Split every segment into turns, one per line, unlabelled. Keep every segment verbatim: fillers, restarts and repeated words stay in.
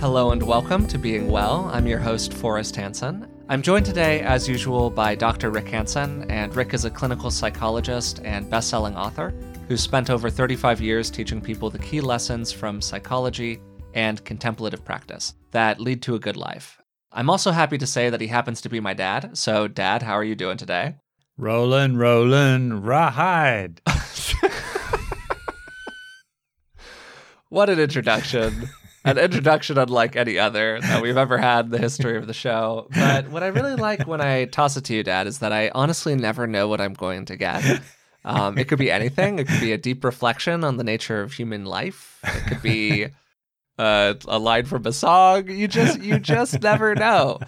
Hello and welcome to Being Well. I'm your host, Forrest Hansen. I'm joined today, as usual, by Doctor Rick Hansen, and Rick is a clinical psychologist and best-selling author who's spent over thirty-five years teaching people the key lessons from psychology and contemplative practice that lead to a good life. I'm also happy to say that he happens to be my dad. So, Dad, how are you doing today?
Rollin', rollin', rawhide.
What an introduction. An introduction unlike any other that we've ever had in the history of the show. But what I really like when I toss it to you, Dad, is that I honestly never know what I'm going to get. Um, it could be anything. It could be a deep reflection on the nature of human life. It could be uh, a line from a song. You just you just never know.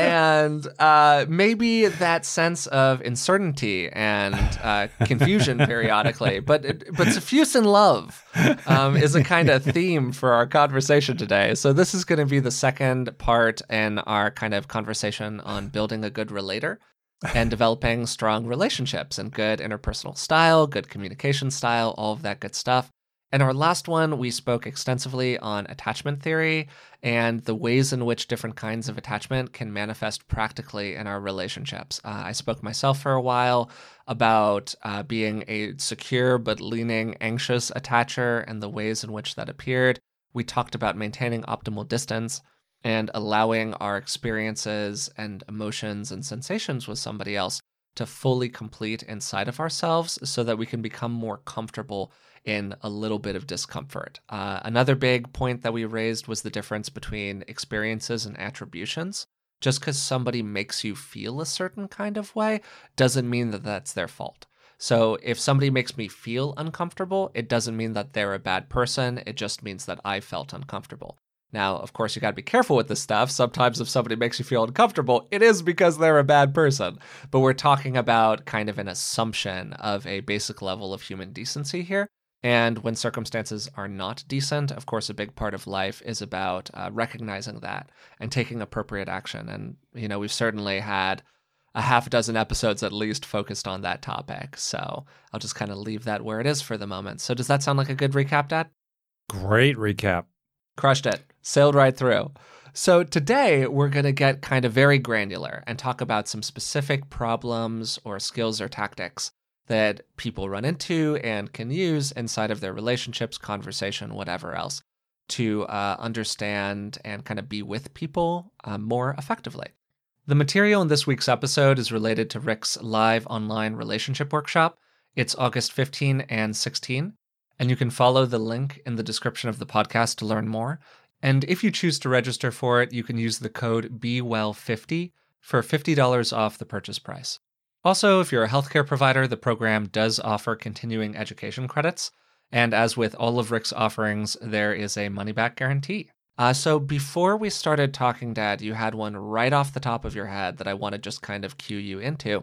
And uh, maybe that sense of uncertainty and uh, confusion periodically, but but suffuse in love um, is a kind of theme for our conversation today. So this is going to be the second part in our kind of conversation on building a good relator and developing strong relationships and good interpersonal style, good communication style, all of that good stuff. In our last one, we spoke extensively on attachment theory and the ways in which different kinds of attachment can manifest practically in our relationships. Uh, I spoke myself for a while about uh, being a secure but leaning anxious attacher and the ways in which that appeared. We talked about maintaining optimal distance and allowing our experiences and emotions and sensations with somebody else to fully complete inside of ourselves so that we can become more comfortable in a little bit of discomfort. Uh, another big point that we raised was the difference between experiences and attributions. Just because somebody makes you feel a certain kind of way doesn't mean that that's their fault. So if somebody makes me feel uncomfortable, it doesn't mean that they're a bad person. It just means that I felt uncomfortable. Now, of course, you got to be careful with this stuff. Sometimes if somebody makes you feel uncomfortable, it is because they're a bad person. But we're talking about kind of an assumption of a basic level of human decency here. And when circumstances are not decent, of course, a big part of life is about uh, recognizing that and taking appropriate action. And, you know, we've certainly had a half dozen episodes at least focused on that topic. So I'll just kind of leave that where it is for the moment. So does that sound like a good recap, Dad?
Great recap.
Crushed it. Sailed right through. So today we're going to get kind of very granular and talk about some specific problems or skills or tactics that people run into and can use inside of their relationships, conversation, whatever else, to uh, understand and kind of be with people uh, more effectively. The material in this week's episode is related to Rick's live online relationship workshop. It's August fifteenth and sixteenth, and you can follow the link in the description of the podcast to learn more. And if you choose to register for it, you can use the code B well fifty for fifty dollars off the purchase price. Also, if you're a healthcare provider, the program does offer continuing education credits. And as with all of Rick's offerings, there is a money-back guarantee. Uh, so before we started talking, Dad, you had one right off the top of your head that I want to just kind of cue you into.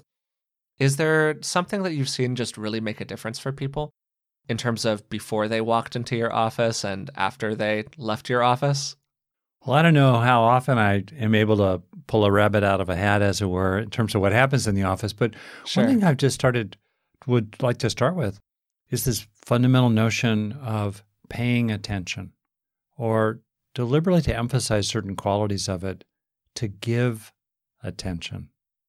Is there something that you've seen just really make a difference for people in terms of before they walked into your office and after they left your office?
Well, I don't know how often I am able to pull a rabbit out of a hat, as it were, in terms of what happens in the office. But
Sure.
one thing I've just started, would like to start with, is this fundamental notion of paying attention, or deliberately to emphasize certain qualities of it, to give attention.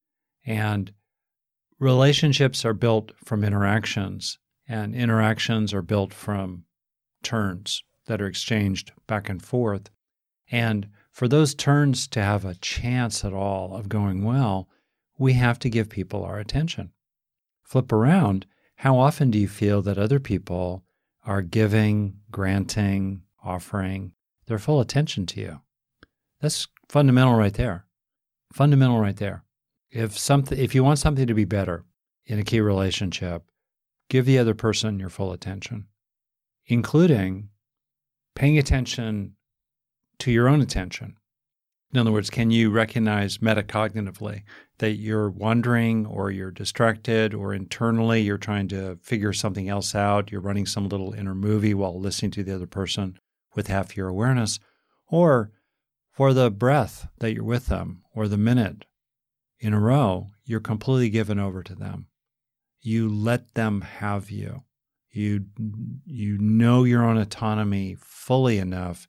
And relationships are built from interactions, and interactions are built from turns that are exchanged back and forth. And for those turns to have a chance at all of going well, we have to give people our attention. Flip around, how often do you feel that other people are giving, granting, offering their full attention to you? That's fundamental right there. Fundamental right there. If something, if you want something to be better in a key relationship, give the other person your full attention, including paying attention to your own attention. In other words, can you recognize metacognitively that you're wondering or you're distracted or internally you're trying to figure something else out, you're running some little inner movie while listening to the other person with half your awareness, or for the breath that you're with them or the minute in a row, you're completely given over to them. You let them have you. You, you know your own autonomy fully enough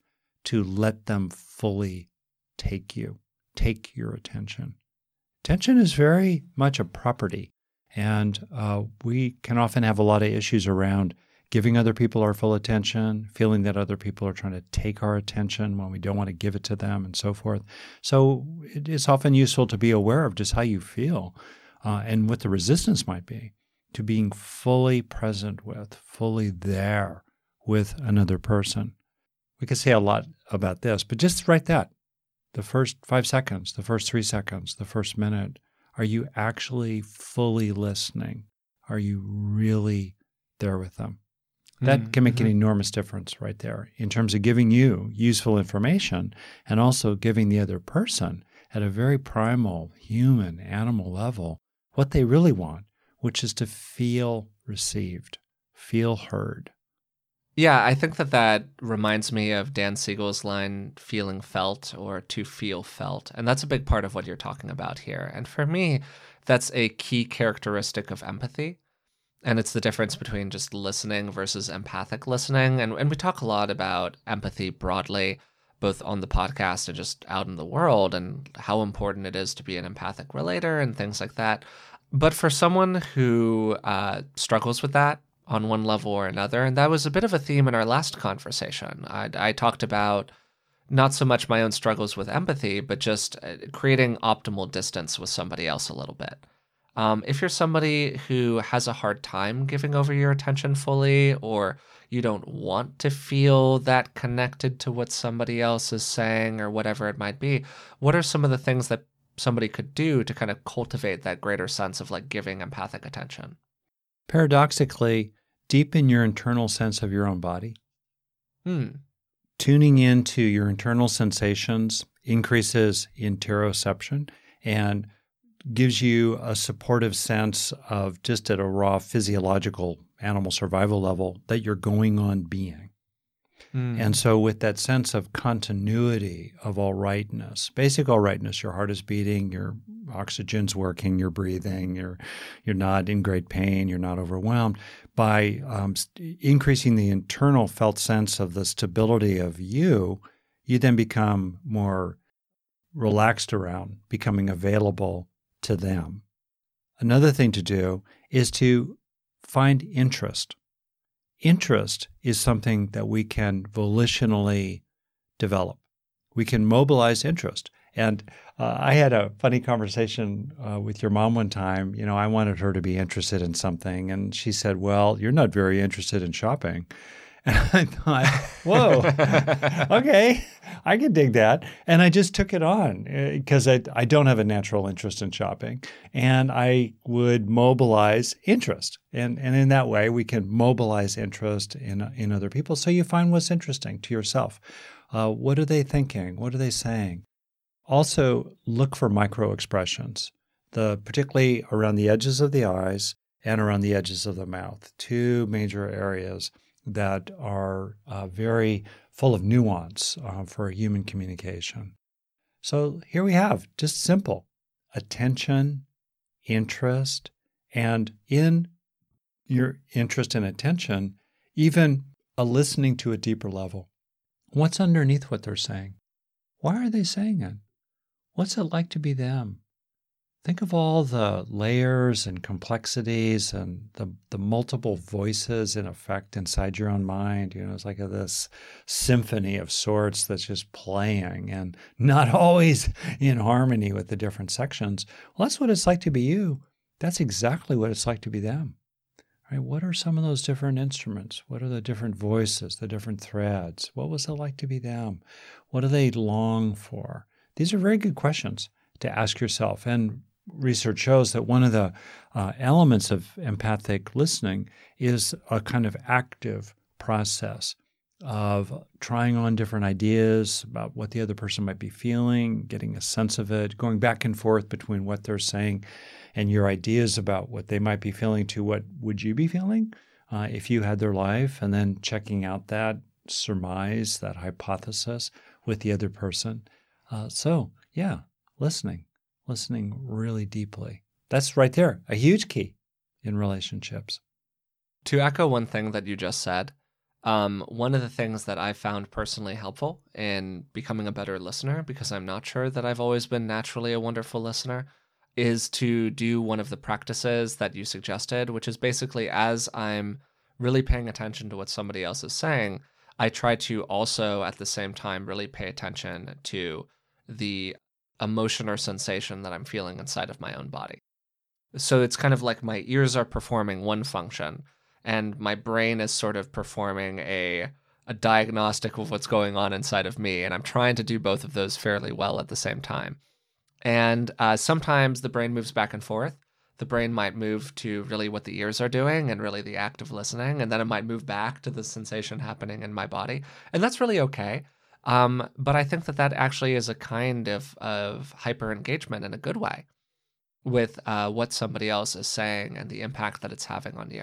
to let them fully take you, take your attention. Attention is very much a property, and uh, we can often have a lot of issues around giving other people our full attention, feeling that other people are trying to take our attention when we don't want to give it to them, and so forth. So it is often useful to be aware of just how you feel uh, and what the resistance might be to being fully present with, fully there with another person. We could say a lot about this, but just write that. The first five seconds, the first three seconds, the first minute, are you actually fully listening? Are you really there with them? That mm-hmm. can make an enormous difference right there in terms of giving you useful information and also giving the other person at a very primal, human, animal level what they really want, which is to feel received, feel heard.
Yeah, I think that that reminds me of Dan Siegel's line, feeling felt or to feel felt. And that's a big part of what you're talking about here. And for me, that's a key characteristic of empathy. And it's the difference between just listening versus empathic listening. And, and we talk a lot about empathy broadly, both on the podcast and just out in the world, and how important it is to be an empathic relator and things like that. But for someone who uh, struggles with that on one level or another, and that was a bit of a theme in our last conversation, I, I talked about not so much my own struggles with empathy, but just creating optimal distance with somebody else a little bit. Um, if you're somebody who has a hard time giving over your attention fully, or you don't want to feel that connected to what somebody else is saying or whatever it might be, what are some of the things that somebody could do to kind of cultivate that greater sense of like giving empathic attention?
Paradoxically, deepen your internal sense of your own body.
Hmm.
Tuning into your internal sensations increases interoception and gives you a supportive sense of just at a raw physiological animal survival level that you're going on being. Mm. And so with that sense of continuity of all rightness, basic all rightness, your heart is beating, your oxygen's working, you're breathing, you're you're not in great pain, you're not overwhelmed, by um, increasing the internal felt sense of the stability of you, you then become more relaxed around becoming available to them. Another thing to do is to find interest. Interest is something that we can volitionally develop. We can mobilize interest. And uh, I had a funny conversation uh, with your mom one time. You know, I wanted her to be interested in something. And she said, well, you're not very interested in shopping. And I thought, whoa, okay, I can dig that. And I just took it on because I, I don't have a natural interest in shopping. And I would mobilize interest. And, and in that way, we can mobilize interest in, in other people. So you find what's interesting to yourself. Uh, what are they thinking? What are they saying? Also, look for micro expressions, the, particularly around the edges of the eyes and around the edges of the mouth, two major areas that are uh, very full of nuance uh, for human communication. So here we have just simple attention, interest, and in your interest and attention, even a listening to a deeper level. What's underneath what they're saying? Why are they saying it? What's it like to be them? Think of all the layers and complexities and the, the multiple voices in effect inside your own mind. You know, it's like a, this symphony of sorts that's just playing and not always in harmony with the different sections. Well, that's what it's like to be you. That's exactly what it's like to be them. Right? What are some of those different instruments? What are the different voices, the different threads? What was it like to be them? What do they long for? These are very good questions to ask yourself. And research shows that one of the uh, elements of empathic listening is a kind of active process of trying on different ideas about what the other person might be feeling, getting a sense of it, going back and forth between what they're saying and your ideas about what they might be feeling to what would you be feeling uh, if you had their life, and then checking out that surmise, that hypothesis with the other person. Uh, so, yeah, listening. Listening really deeply. That's right there, a huge key in relationships.
To echo one thing that you just said, Um, one of the things that I found personally helpful in becoming a better listener, because I'm not sure that I've always been naturally a wonderful listener, is to do one of the practices that you suggested, which is basically as I'm really paying attention to what somebody else is saying, I try to also at the same time really pay attention to the emotion or sensation that I'm feeling inside of my own body. So it's kind of like my ears are performing one function and my brain is sort of performing a a diagnostic of what's going on inside of me. And I'm trying to do both of those fairly well at the same time. And uh, sometimes the brain moves back and forth. The brain might move to really what the ears are doing and really the act of listening. And then it might move back to the sensation happening in my body. And that's really okay. Um, but I think that that actually is a kind of, of hyper engagement in a good way with uh, what somebody else is saying and the impact that it's having on you.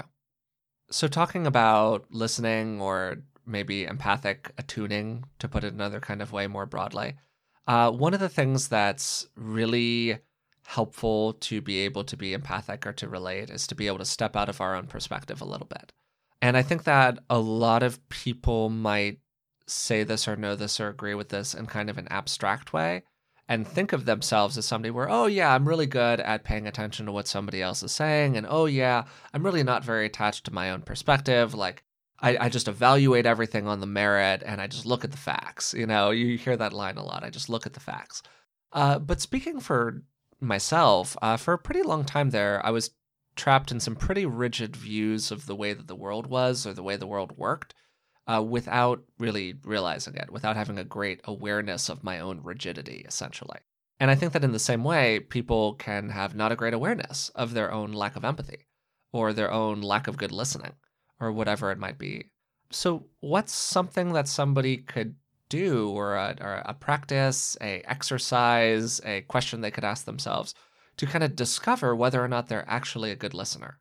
So talking about listening or maybe empathic attuning, to put it another kind of way more broadly, uh, one of the things that's really helpful to be able to be empathic or to relate is to be able to step out of our own perspective a little bit. And I think that a lot of people might say this or know this or agree with this in kind of an abstract way and think of themselves as somebody where, oh yeah, I'm really good at paying attention to what somebody else is saying. And oh yeah, I'm really not very attached to my own perspective. Like I, I just evaluate everything on the merit and I just look at the facts. You know, you hear that line a lot. I just look at the facts. Uh, but speaking for myself, uh, for a pretty long time there, I was trapped in some pretty rigid views of the way that the world was or the way the world worked. Uh, without really realizing it, without having a great awareness of my own rigidity, essentially. And I think that in the same way, people can have not a great awareness of their own lack of empathy or their own lack of good listening or whatever it might be. So what's something that somebody could do or a, or a practice, a exercise, a question they could ask themselves to kind of discover whether or not they're actually a good listener?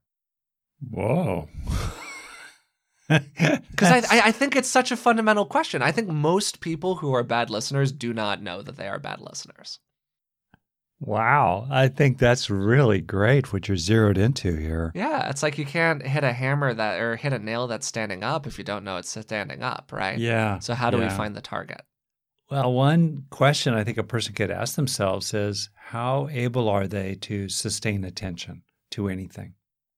Whoa.
Because I, I think it's such a fundamental question. I think most people who are bad listeners do not know that they are bad listeners.
Wow. I think that's really great what you're zeroed into here.
Yeah, it's like you can't hit a hammer that or hit a nail that's standing up if you don't know it's standing up, right?
Yeah.
So how do
yeah.
we find the target?
Well, one question I think a person could ask themselves is, how able are they to sustain attention to anything?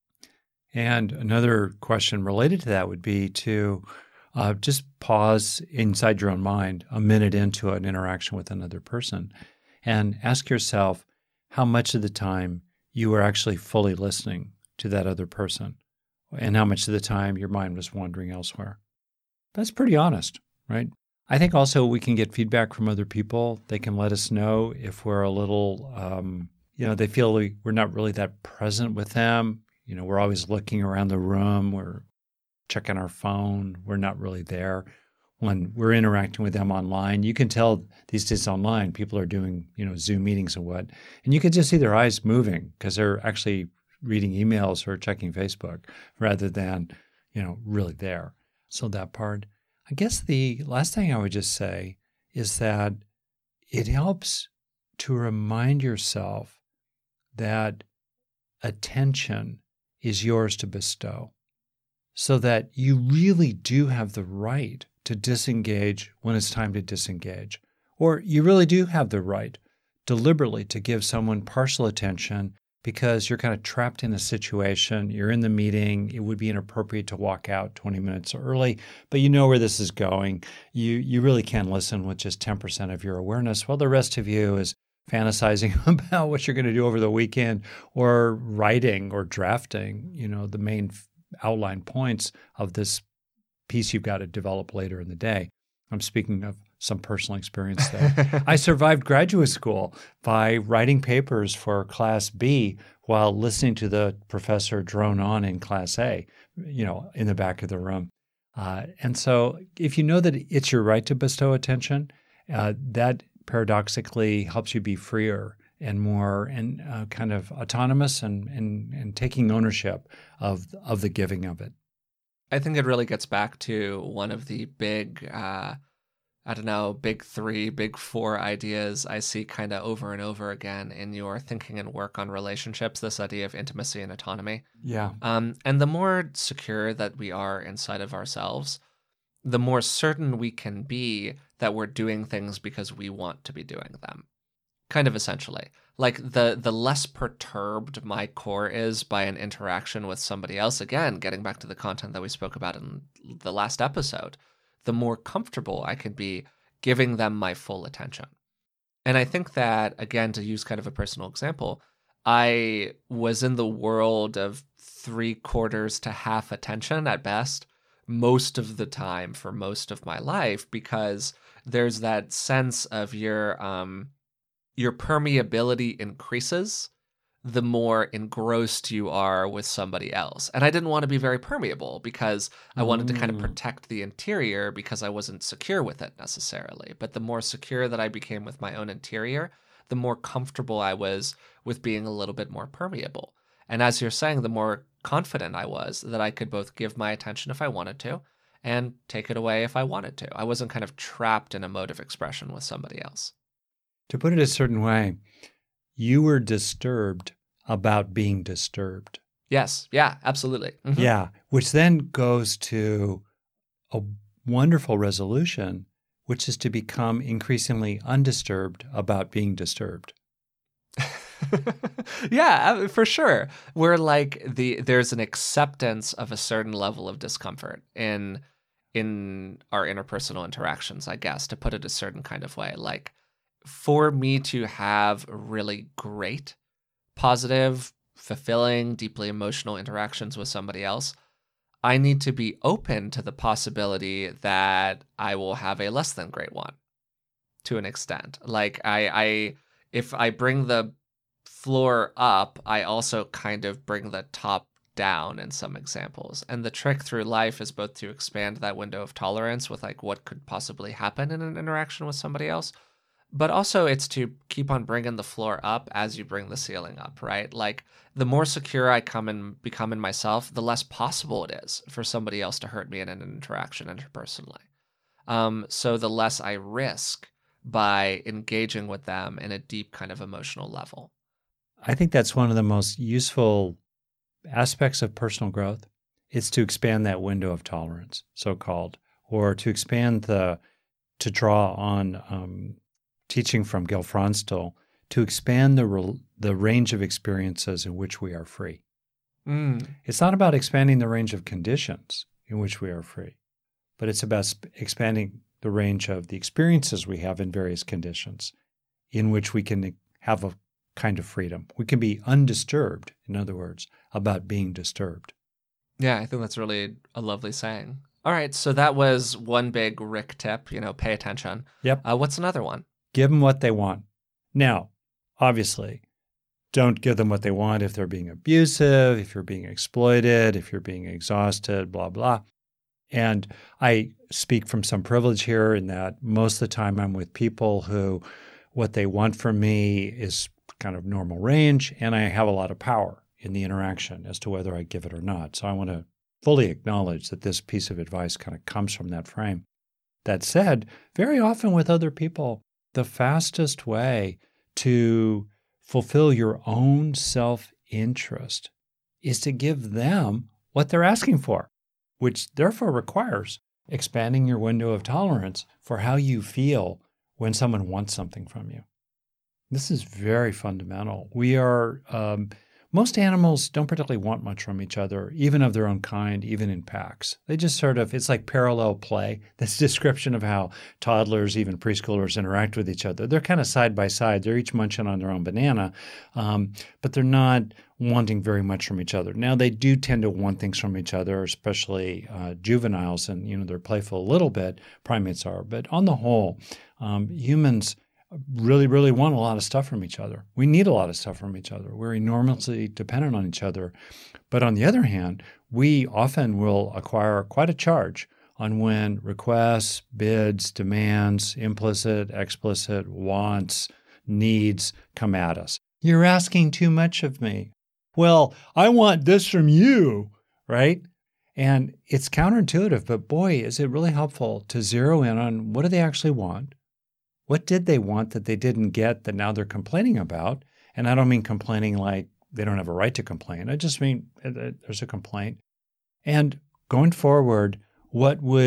And another question related to that would be to uh, just pause inside your own mind a minute into an interaction with another person and ask yourself how much of the time you are actually fully listening to that other person and how much of the time your mind was wandering elsewhere. That's pretty honest, right? I think also we can get feedback from other people. They can let us know if we're a little, um, you know, they feel like we're not really that present with them. You know, we're always looking around the room, we're checking our phone, we're not really there. When we're interacting with them online, you can tell these days online, people are doing, you know, Zoom meetings and what, and you can just see their eyes moving because they're actually reading emails or checking Facebook rather than, you know, really there. So that part. I guess the last thing I would just say is that it helps to remind yourself that attention is yours to bestow, so that you really do have the right to disengage when it's time to disengage. Or you really do have the right deliberately to give someone partial attention because you're kind of trapped in a situation, you're in the meeting, it would be inappropriate to walk out twenty minutes early, but you know where this is going. You you really can listen with just ten percent of your awareness, while the rest of you is fantasizing about what you're going to do over the weekend or writing or drafting, you know, the main outline points of this piece you've got to develop later in the day. I'm speaking of some personal experience there. I survived graduate school by writing papers for Class B while listening to the professor drone on in Class A, you know, in the back of the room. Uh, and so if you know that it's your right to bestow attention, uh, that paradoxically helps you be freer and more and uh, kind of autonomous and, and and taking ownership of of the giving of it.
I think it really gets back to one of the big, uh, I don't know, big three, big four ideas I see kind of over and over again in your thinking and work on relationships, this idea of intimacy and autonomy.
Yeah.
Um, and the more secure that we are inside of ourselves, the more certain we can be that we're doing things because we want to be doing them. Kind of essentially. Like the the less perturbed my core is by an interaction with somebody else, again, getting back to the content that we spoke about in the last episode, the more comfortable I can be giving them my full attention. And I think that, again, to use kind of a personal example, I was in the world of three quarters to half attention at best most of the time for most of my life, because there's that sense of your um your permeability increases the more engrossed you are with somebody else. And I didn't want to be very permeable because I wanted to kind of protect the interior because I wasn't secure with it necessarily. But the more secure that I became with my own interior, the more comfortable I was with being a little bit more permeable. And as you're saying, the more confident I was that I could both give my attention if I wanted to and take it away if I wanted to. I wasn't kind of trapped in a mode of expression with somebody else.
To put it a certain way, you were disturbed about being disturbed.
Yes. Yeah, absolutely. Mm-hmm.
Yeah, which then goes to a wonderful resolution, which is to become increasingly undisturbed about being disturbed.
Yeah, for sure. We're like the there's an acceptance of a certain level of discomfort in in our interpersonal interactions, I guess, to put it a certain kind of way. Like, for me to have really great, positive, fulfilling, deeply emotional interactions with somebody else, I need to be open to the possibility that I will have a less than great one to an extent. Like I, I if I bring the floor up, I also kind of bring the top down in some examples. And the trick through life is both to expand that window of tolerance with like what could possibly happen in an interaction with somebody else, but also it's to keep on bringing the floor up as you bring the ceiling up, right? Like the more secure I come and become in myself, the less possible it is for somebody else to hurt me in an interaction interpersonally. Um, so the less I risk by engaging with them in a deep kind of emotional level.
I think that's one of the most useful aspects of personal growth. It's to expand that window of tolerance, so-called, or to expand the, to draw on um, teaching from Gil Fronsdal, to expand the the range of experiences in which we are free.
Mm.
It's not about expanding the range of conditions in which we are free, but it's about sp- expanding the range of the experiences we have in various conditions in which we can have a kind of freedom. We can be undisturbed, in other words, about being disturbed.
Yeah, I think that's really a lovely saying. All right, so that was one big Rick tip, you know, pay attention.
Yep.
Uh, what's another one?
Give them what they want. Now, obviously, don't give them what they want if they're being abusive, if you're being exploited, if you're being exhausted, blah, blah. And I speak from some privilege here in that most of the time I'm with people who what they want from me is kind of normal range, and I have a lot of power in the interaction as to whether I give it or not. So I want to fully acknowledge that this piece of advice kind of comes from that frame. That said, very often with other people, the fastest way to fulfill your own self-interest is to give them what they're asking for, which therefore requires expanding your window of tolerance for how you feel when someone wants something from you. This is very fundamental. We are, um, most animals don't particularly want much from each other, even of their own kind, even in packs. They just sort of, it's like parallel play. This description of how toddlers, even preschoolers, interact with each other. They're kind of side by side. They're each munching on their own banana, um, but they're not wanting very much from each other. Now, they do tend to want things from each other, especially uh, juveniles, and, you know, they're playful a little bit, primates are. But on the whole, um, humans really, really want a lot of stuff from each other. We need a lot of stuff from each other. We're enormously dependent on each other. But on the other hand, we often will acquire quite a charge on when requests, bids, demands, implicit, explicit, wants, needs come at us. You're asking too much of me. Well, I want this from you, right? And it's counterintuitive, but boy, is it really helpful to zero in on what do they actually want? What did they want that they didn't get that now they're complaining about? And I don't mean complaining like they don't have a right to complain. I just mean there's a complaint. And going forward, what would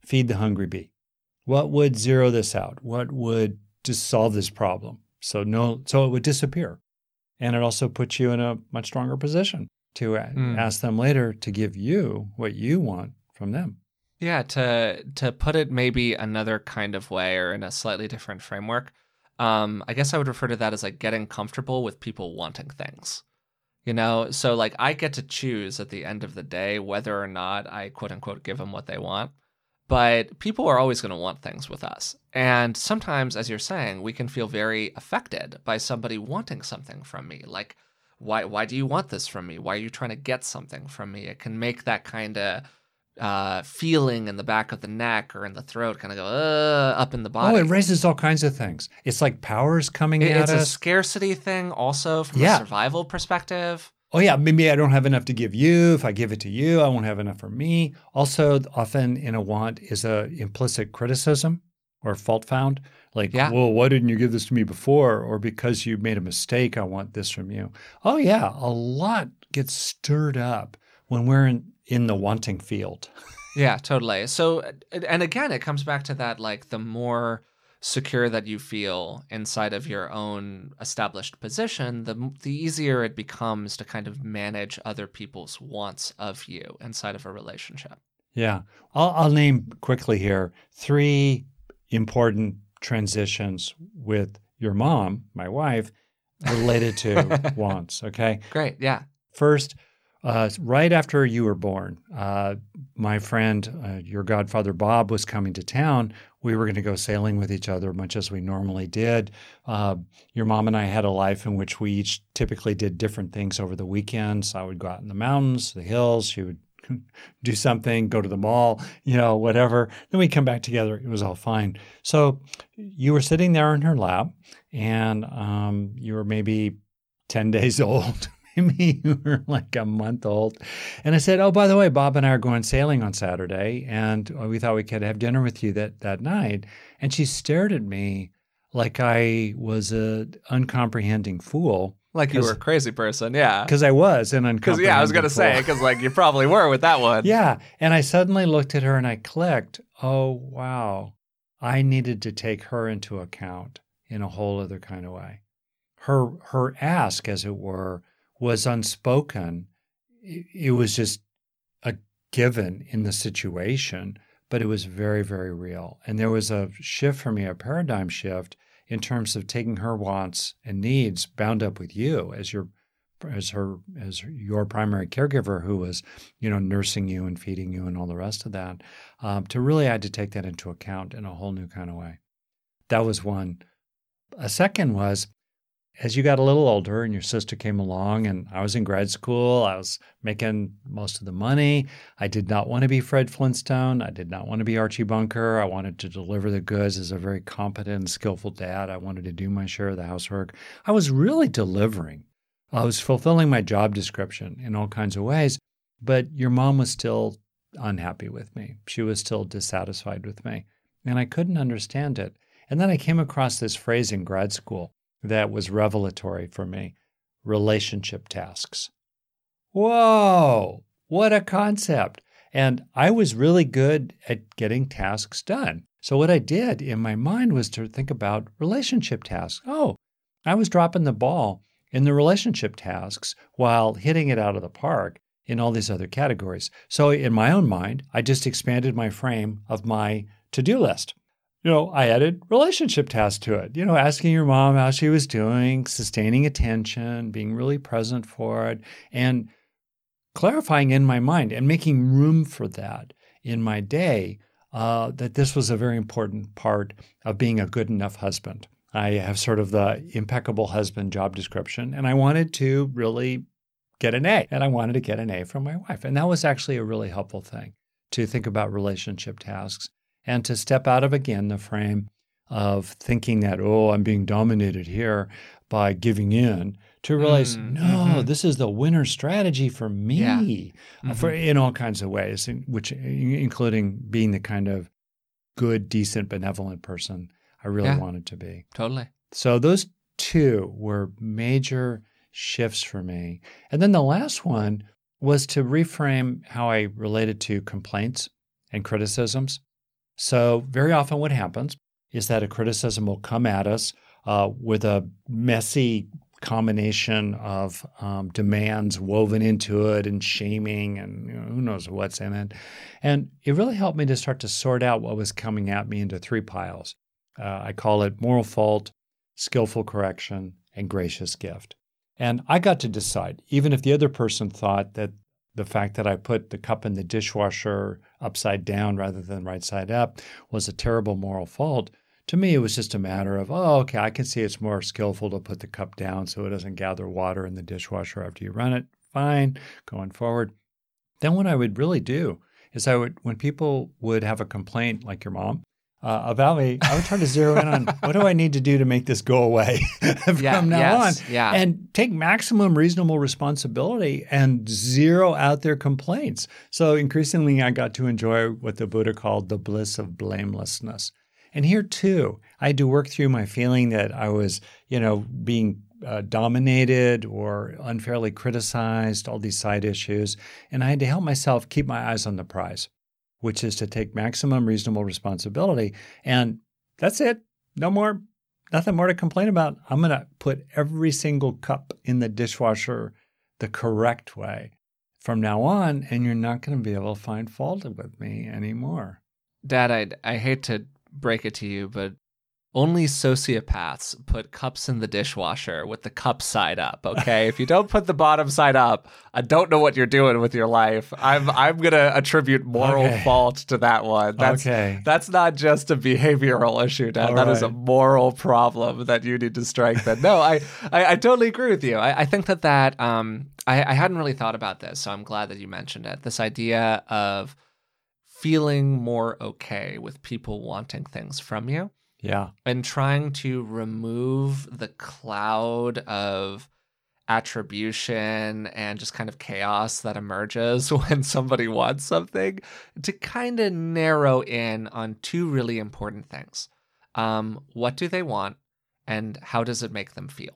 feed the hungry bee? What would zero this out? What would just solve this problem? So no, so it would disappear. And it also puts you in a much stronger position to mm. ask them later to give you what you want from them.
Yeah, to to put it maybe another kind of way or in a slightly different framework, um, I guess I would refer to that as like getting comfortable with people wanting things. You know, so like I get to choose at the end of the day whether or not I quote unquote give them what they want. But people are always going to want things with us. And sometimes, as you're saying, we can feel very affected by somebody wanting something from me. Like, why why do you want this from me? Why are you trying to get something from me? It can make that kind of uh, feeling in the back of the neck or in the throat kind of go uh, up in the body.
Oh, it raises all kinds of things. It's like powers coming
it,
at
it's
us.
It's a scarcity thing also from
yeah.
a survival perspective.
Oh, yeah, maybe I don't have enough to give you. If I give it to you, I won't have enough for me. Also, often in a want is a implicit criticism or fault found. Like, yeah. well, why didn't you give this to me before? Or because you made a mistake, I want this from you. Oh, yeah, a lot gets stirred up when we're in, in the wanting field.
Yeah, totally. So, and again, it comes back to that, like, the more secure that you feel inside of your own established position, the the easier it becomes to kind of manage other people's wants of you inside of a relationship.
Yeah. I'll, I'll name quickly here three important transitions with your mom, my wife, related to wants, okay?
Great, yeah.
First, Uh, right after you were born, uh, my friend, uh, your godfather Bob, was coming to town. We were going to go sailing with each other, much as we normally did. Uh, your mom and I had a life in which we each typically did different things over the weekends. I would go out in the mountains, the hills. She would do something, go to the mall, you know, whatever. Then we'd come back together. It was all fine. So you were sitting there in her lap, and um, you were maybe ten days old. Maybe you were like a month old. And I said, oh, by the way, Bob and I are going sailing on Saturday, and we thought we could have dinner with you that, that night. And she stared at me like I was an uncomprehending fool.
Like you were a crazy person, yeah.
Because I was an uncomprehending
Yeah, I was going to
fool.
say, because like you probably were with that one.
Yeah. And I suddenly looked at her and I clicked, oh, wow, I needed to take her into account in a whole other kind of way. Her, her ask, as it were, was unspoken. It was just a given in the situation, but it was very, very real. And there was a shift for me, a paradigm shift in terms of taking her wants and needs bound up with you as your as her as your primary caregiver who was, you know, nursing you and feeding you and all the rest of that. Um, to really I had to take that into account in a whole new kind of way. That was one. A second was, as you got a little older and your sister came along and I was in grad school, I was making most of the money. I did not want to be Fred Flintstone. I did not want to be Archie Bunker. I wanted to deliver the goods as a very competent and skillful dad. I wanted to do my share of the housework. I was really delivering. I was fulfilling my job description in all kinds of ways, but your mom was still unhappy with me. She was still dissatisfied with me, and I couldn't understand it. And then I came across this phrase in grad school that was revelatory for me: relationship tasks. Whoa, what a concept. And I was really good at getting tasks done. So what I did in my mind was to think about relationship tasks. Oh, I was dropping the ball in the relationship tasks while hitting it out of the park in all these other categories. So in my own mind, I just expanded my frame of my to-do list. You know, I added relationship tasks to it, you know, asking your mom how she was doing, sustaining attention, being really present for it, and clarifying in my mind and making room for that in my day, uh, that this was a very important part of being a good enough husband. I have sort of the impeccable husband job description, and I wanted to really get an A, and I wanted to get an A from my wife. And that was actually a really helpful thing, to think about relationship tasks. And to step out of, again, the frame of thinking that, oh, I'm being dominated here by giving in, to realize, mm, no, mm-hmm. this is the winner strategy for me, yeah. mm-hmm. for in all kinds of ways, which including being the kind of good, decent, benevolent person I really yeah. wanted to be.
Totally.
So those two were major shifts for me. And then the last one was to reframe how I related to complaints and criticisms. So very often what happens is that a criticism will come at us uh, with a messy combination of um, demands woven into it and shaming and you know, who knows what's in it. And it really helped me to start to sort out what was coming at me into three piles. Uh, I call it moral fault, skillful correction, and gracious gift. And I got to decide, even if the other person thought that the fact that I put the cup in the dishwasher upside down rather than right side up was a terrible moral fault. To me, it was just a matter of, oh, okay, I can see it's more skillful to put the cup down so it doesn't gather water in the dishwasher after you run it. Fine, going forward. Then what I would really do is I would, when people would have a complaint like your mom uh, about me, I would try to zero in on what do I need to do to make this go away from
yeah,
now
yes,
on
yeah.
and take maximum reasonable responsibility and zero out their complaints. So increasingly, I got to enjoy what the Buddha called the bliss of blamelessness. And here, too, I had to work through my feeling that I was, you know, being uh, dominated or unfairly criticized, all these side issues. And I had to help myself keep my eyes on the prize, which is to take maximum reasonable responsibility. And that's it. No more, nothing more to complain about. I'm going to put every single cup in the dishwasher the correct way from now on, and you're not going to be able to find fault with me anymore.
Dad, I I hate to break it to you, but only sociopaths put cups in the dishwasher with the cup side up, okay? If you don't put the bottom side up, I don't know what you're doing with your life. I'm I'm going to attribute moral
okay.
fault to that one. That's,
okay.
That's not just a behavioral issue, Dad.
All
that
right.
is a moral problem that you need to strengthen. No, I, I, I totally agree with you. I, I think that that, um, I, I hadn't really thought about this, so I'm glad that you mentioned it. This idea of feeling more okay with people wanting things from you.
Yeah.
And trying to remove the cloud of attribution and just kind of chaos that emerges when somebody wants something, to kind of narrow in on two really important things. Um, what do they want, and how does it make them feel?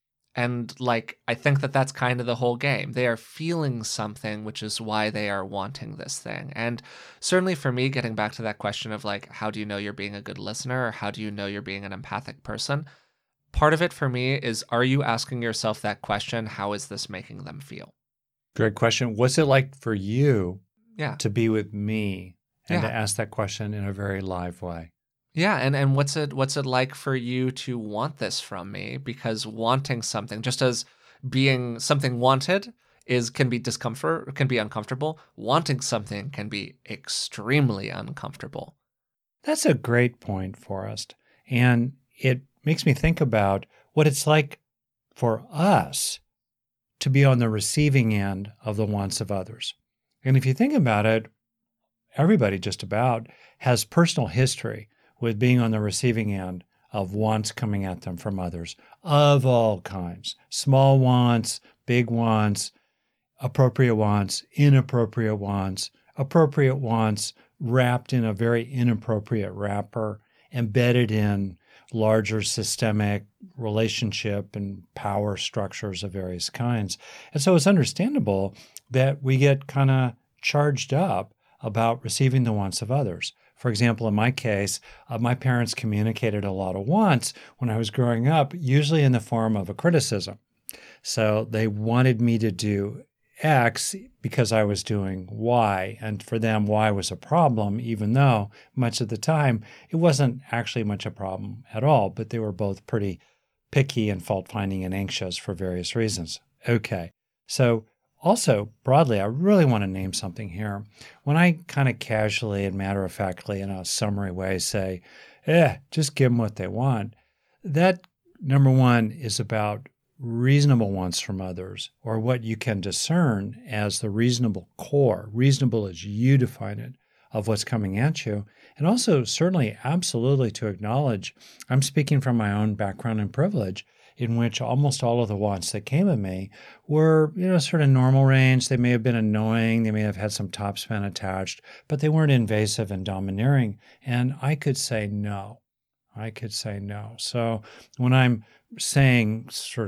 And like, I think that that's kind of the whole game. They are feeling something, which is why they are wanting this thing. And certainly for me, getting back to that question of like, how do you know you're being a good listener? Or how do you know you're being an empathic person? Part of it for me is, are you asking yourself that question? How is this making them feel?
Great question. What's it like for you
Yeah.
to be with me and
Yeah.
to ask that question in a very live way?
Yeah, and, and what's it what's it like for you to want this from me? Because wanting something, just as being something wanted is can be discomfort, can be uncomfortable, wanting something can be extremely uncomfortable.
That's a great point, Forrest. And it makes me think about what it's like for us to be on the receiving end of the wants of others. And if you think about it, everybody just about has personal history with being on the receiving end of wants coming at them from others of all kinds. Small wants, big wants, appropriate wants, inappropriate wants, appropriate wants wrapped in a very inappropriate wrapper, embedded in larger systemic relationship and power structures of various kinds. And so it's understandable that we get kind of charged up about receiving the wants of others. For example, in my case, uh, my parents communicated a lot of wants when I was growing up, usually in the form of a criticism. So they wanted me to do X because I was doing Y. And for them, Y was a problem, even though much of the time it wasn't actually much a problem at all. But they were both pretty picky and fault-finding and anxious for various reasons. Okay. So also, broadly, I really want to name something here. When I kind of casually and matter-of-factly in a summary way say, eh, just give them what they want, that, number one, is about reasonable wants from others, or what you can discern as the reasonable core, reasonable as you define it, of what's coming at you. And also, certainly, absolutely to acknowledge, I'm speaking from my own background and privilege, in which almost all of the wants that came at me were, you know, sort of normal range. They may have been annoying. They may have had some topspin attached, but they weren't invasive and domineering. And I could say no. I could say no. So when I'm saying sort of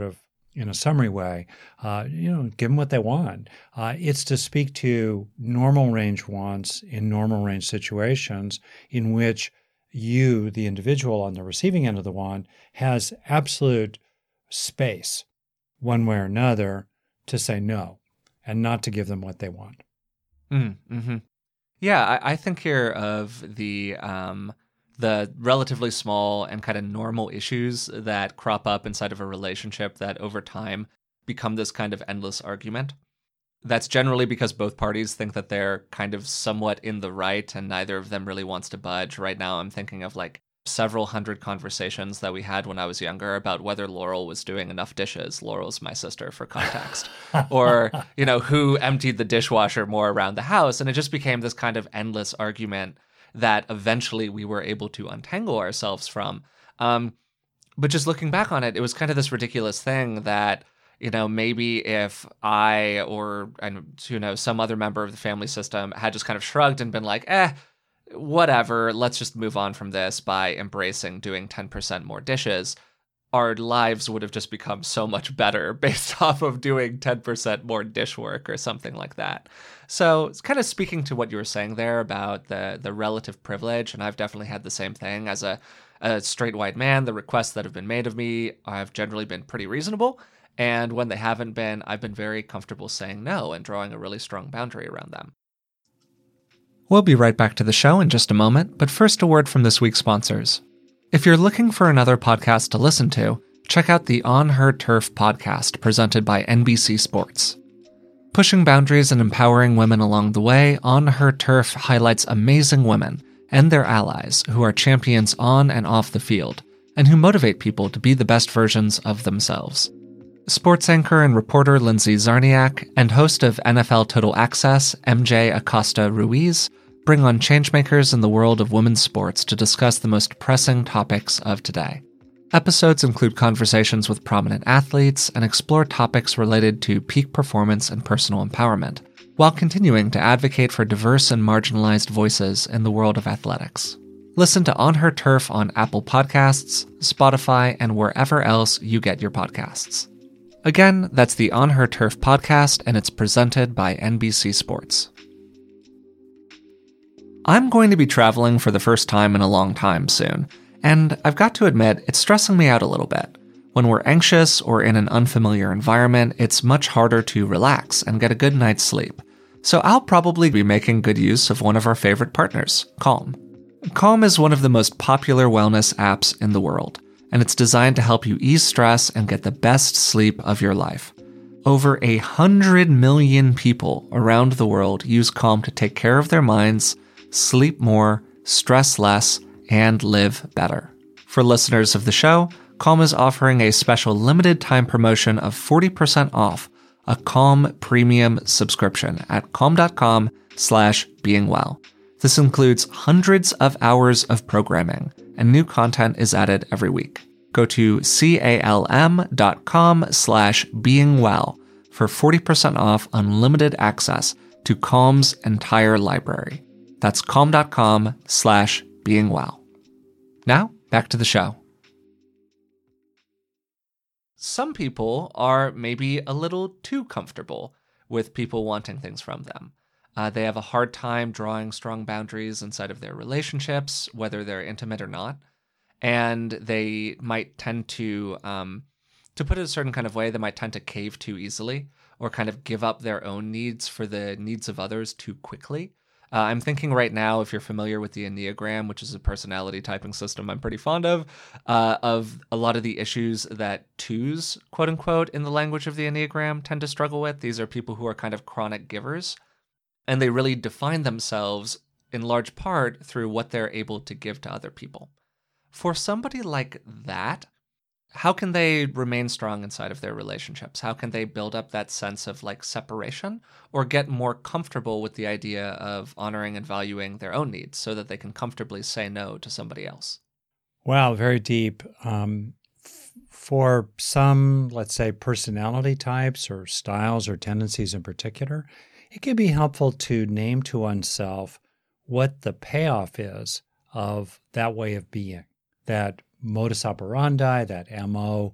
in a summary way, uh, you know, give them what they want. Uh, it's to speak to normal range wants in normal range situations in which you, the individual on the receiving end of the want, has absolute space, one way or another, to say no and not to give them what they want.
Mm-hmm. Yeah, I, I think here of the um, the relatively small and kind of normal issues that crop up inside of a relationship that over time become this kind of endless argument. That's generally because both parties think that they're kind of somewhat in the right and neither of them really wants to budge. Right now, I'm thinking of like several hundred conversations that we had when I was younger about whether Laurel was doing enough dishes. Laurel's my sister, for context. Or, you know, who emptied the dishwasher more around the house. And it just became this kind of endless argument that eventually we were able to untangle ourselves from. Um, but just looking back on it, it was kind of this ridiculous thing that, you know, maybe if I or, and, you know, some other member of the family system had just kind of shrugged and been like, eh, whatever, let's just move on from this by embracing doing ten percent more dishes, our lives would have just become so much better based off of doing ten percent more dish work or something like that. So it's kind of speaking to what you were saying there about the the relative privilege, and I've definitely had the same thing. As a, a straight white man, the requests that have been made of me have generally been pretty reasonable, and when they haven't been, I've been very comfortable saying no and drawing a really strong boundary around them. We'll be right back to the show in just a moment, but first a word from this week's sponsors. If you're looking for another podcast to listen to, check out the On Her Turf podcast presented by N B C Sports. Pushing boundaries and empowering women along the way, On Her Turf highlights amazing women and their allies who are champions on and off the field, and who motivate people to be the best versions of themselves. Sports anchor and reporter Lindsay Zarniak and host of N F L Total Access, M J Acosta Ruiz, bring on changemakers in the world of women's sports to discuss the most pressing topics of today. Episodes include conversations with prominent athletes and explore topics related to peak performance and personal empowerment, while continuing to advocate for diverse and marginalized voices in the world of athletics. Listen to On Her Turf on Apple Podcasts, Spotify, and wherever else you get your podcasts. Again, that's the On Her Turf podcast, and it's presented by N B C Sports. I'm going to be traveling for the first time in a long time soon, and I've got to admit, it's stressing me out a little bit. When we're anxious or in an unfamiliar environment, it's much harder to relax and get a good night's sleep. So I'll probably be making good use of one of our favorite partners, Calm. Calm is one of the most popular wellness apps in the world, and it's designed to help you ease stress and get the best sleep of your life. Over a hundred million people around the world use Calm to take care of their minds, sleep more, stress less, and live better. For listeners of the show, Calm is offering a special limited time promotion of forty percent off a Calm premium subscription at calm.com slash beingwell. This includes hundreds of hours of programming, and new content is added every week. Go to calm.com slash beingwell for forty percent off unlimited access to Calm's entire library. That's calm.com slash beingwell. Now, back to the show. Some people are maybe a little too comfortable with people wanting things from them. Uh, they have a hard time drawing strong boundaries inside of their relationships, whether they're intimate or not. And they might tend to, um, to put it a certain kind of way, they might tend to cave too easily or kind of give up their own needs for the needs of others too quickly. Uh, I'm thinking right now, if you're familiar with the Enneagram, which is a personality typing system I'm pretty fond of, uh, of a lot of the issues that twos, quote unquote, in the language of the Enneagram tend to struggle with. These are people who are kind of chronic givers, and they really define themselves in large part through what they're able to give to other people. For somebody like that, how can they remain strong inside of their relationships? How can they build up that sense of like separation or get more comfortable with the idea of honoring and valuing their own needs so that they can comfortably say no to somebody else?
Wow, very deep. Um, f- for some, let's say, personality types or styles or tendencies in particular, it can be helpful to name to oneself what the payoff is of that way of being, that modus operandi, that M O,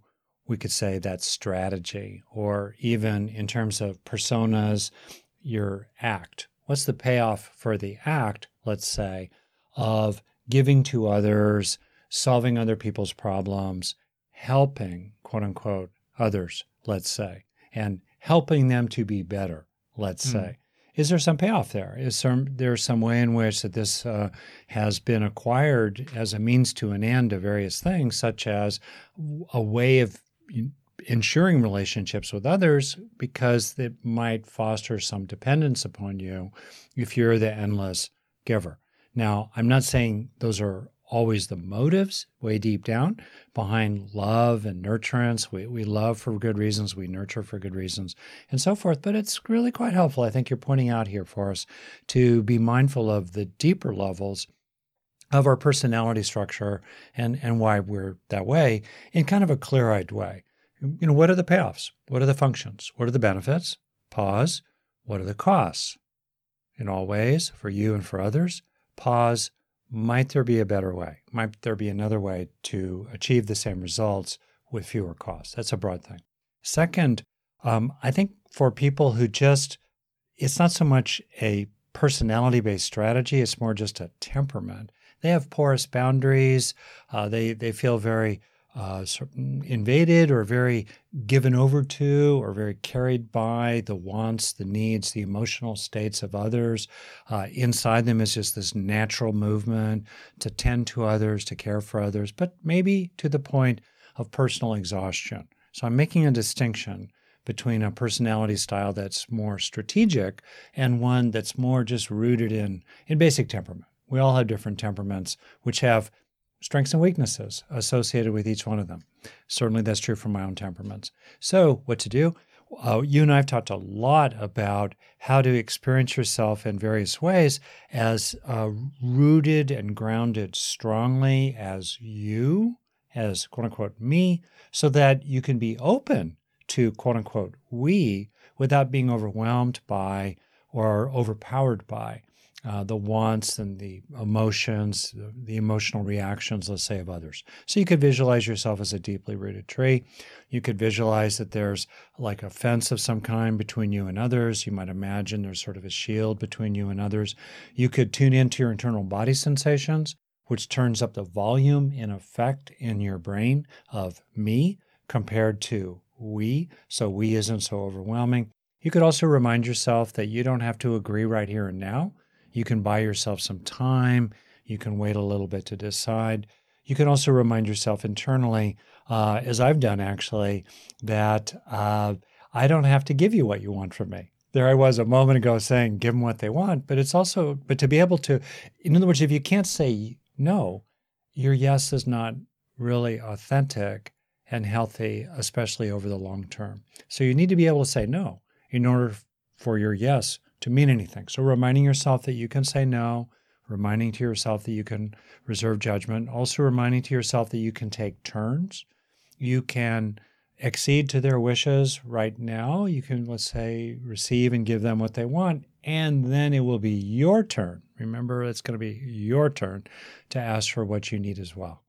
we could say that's strategy. Or even in terms of personas, your act. What's the payoff for the act, let's say, of giving to others, solving other people's problems, helping, quote unquote, others, let's say, and helping them to be better, let's mm. say. Is there some payoff there? Is there, there some way in which that this uh, has been acquired as a means to an end of various things, such as a way of ensuring relationships with others because it might foster some dependence upon you if you're the endless giver? Now, I'm not saying those are always the motives way deep down behind love and nurturance. We we love for good reasons, we nurture for good reasons, and so forth. But it's really quite helpful, I think you're pointing out here for us, to be mindful of the deeper levels of our personality structure and, and why we're that way in kind of a clear-eyed way. You know, what are the payoffs? What are the functions? What are the benefits? Pause. What are the costs? In all ways, for you and for others. Pause. Might there be a better way? Might there be another way to achieve the same results with fewer costs? That's a broad thing. Second, um, I think for people who just, it's not so much a personality-based strategy, it's more just a temperament. They have porous boundaries. Uh, they, they feel very uh, invaded or very given over to or very carried by the wants, the needs, the emotional states of others. Uh, inside them is just this natural movement to tend to others, to care for others, but maybe to the point of personal exhaustion. So I'm making a distinction between a personality style that's more strategic and one that's more just rooted in, in basic temperament. We all have different temperaments, which have strengths and weaknesses associated with each one of them. Certainly that's true for my own temperaments. So what to do? Uh, you and I have talked a lot about how to experience yourself in various ways as uh, rooted and grounded strongly as you, as quote-unquote me, so that you can be open to quote-unquote we without being overwhelmed by or overpowered by Uh, the wants and the emotions, the, the emotional reactions, let's say, of others. So you could visualize yourself as a deeply rooted tree. You could visualize that there's like a fence of some kind between you and others. You might imagine there's sort of a shield between you and others. You could tune into your internal body sensations, which turns up the volume in effect in your brain of me compared to we. So we isn't so overwhelming. You could also remind yourself that you don't have to agree right here and now. You can buy yourself some time. You can wait a little bit to decide. You can also remind yourself internally, uh, as I've done actually, that uh, I don't have to give you what you want from me. There I was a moment ago saying, give them what they want, but it's also, but to be able to, in other words, if you can't say no, your yes is not really authentic and healthy, especially over the long term. So you need to be able to say no in order for your yes to mean anything. So reminding yourself that you can say no, reminding to yourself that you can reserve judgment, also reminding to yourself that you can take turns. You can accede to their wishes right now. You can, let's say, receive and give them what they want, and then it will be your turn. Remember, it's going to be your turn to ask for what you need as well.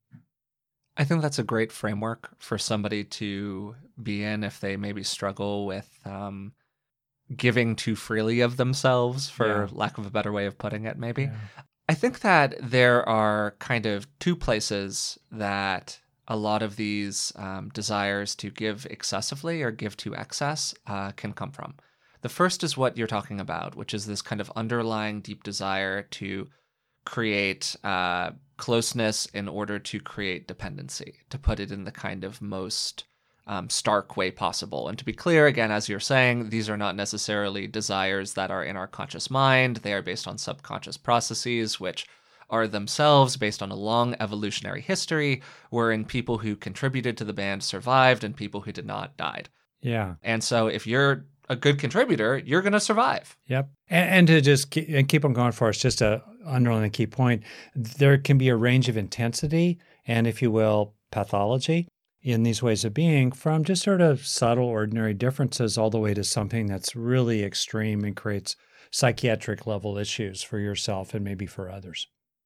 I think that's a great framework for somebody to be in if they maybe struggle with um, giving too freely of themselves, for yeah. lack of a better way of putting it, maybe. Yeah. I think that there are kind of two places that a lot of these um, desires to give excessively or give to excess uh, can come from. The first is what you're talking about, which is this kind of underlying deep desire to create uh, closeness in order to create dependency, to put it in the kind of most Um, stark way possible. And to be clear, again, as you're saying, these are not necessarily desires that are in our conscious mind. They are based on subconscious processes, which are themselves based on a long evolutionary history, wherein people who contributed to the band survived and people who did not died.
Yeah.
And so if you're a good contributor, you're going to survive.
Yep. And, and to just keep, and keep on going for us, just to underline a key point, there can be a range of intensity and, if you will, pathology in these ways of being, from just sort of subtle, ordinary differences all the way to something that's really extreme and creates psychiatric level issues for yourself and maybe for others.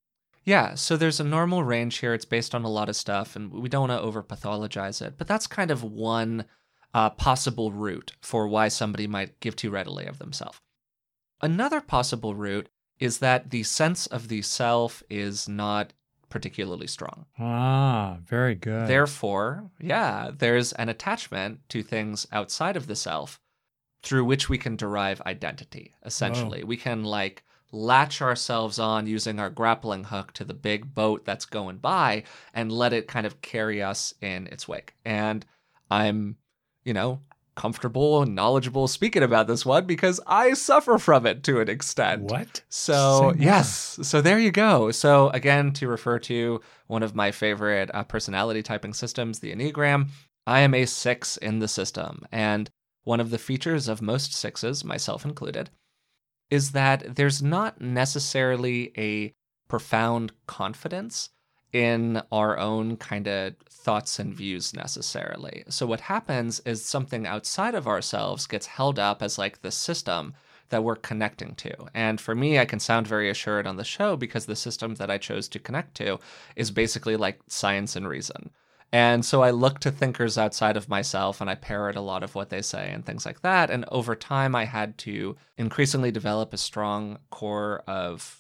Yeah, so there's a normal range here. It's based on a lot of stuff, and we don't want to over-pathologize it. But that's kind of one uh, possible route for why somebody might give too readily of themselves. Another possible route is that the sense of the self is not particularly strong.
Ah, very good.
Therefore, yeah, there's an attachment to things outside of the self through which we can derive identity, essentially.
Whoa.
We can, like, latch ourselves on using our grappling hook to the big boat that's going by and let it kind of carry us in its wake. And I'm, you know, comfortable and knowledgeable speaking about this one because I suffer from it to an extent.
What?
So,
Say
yes. So there you go. So again, to refer to one of my favorite uh, personality typing systems, the Enneagram, I am a six in the system. And one of the features of most sixes, myself included, is that there's not necessarily a profound confidence in our own kind of thoughts and views necessarily. So what happens is something outside of ourselves gets held up as like the system that we're connecting to. And for me, I can sound very assured on the show because the system that I chose to connect to is basically like science and reason. And so I look to thinkers outside of myself and I parrot a lot of what they say and things like that. And over time, I had to increasingly develop a strong core of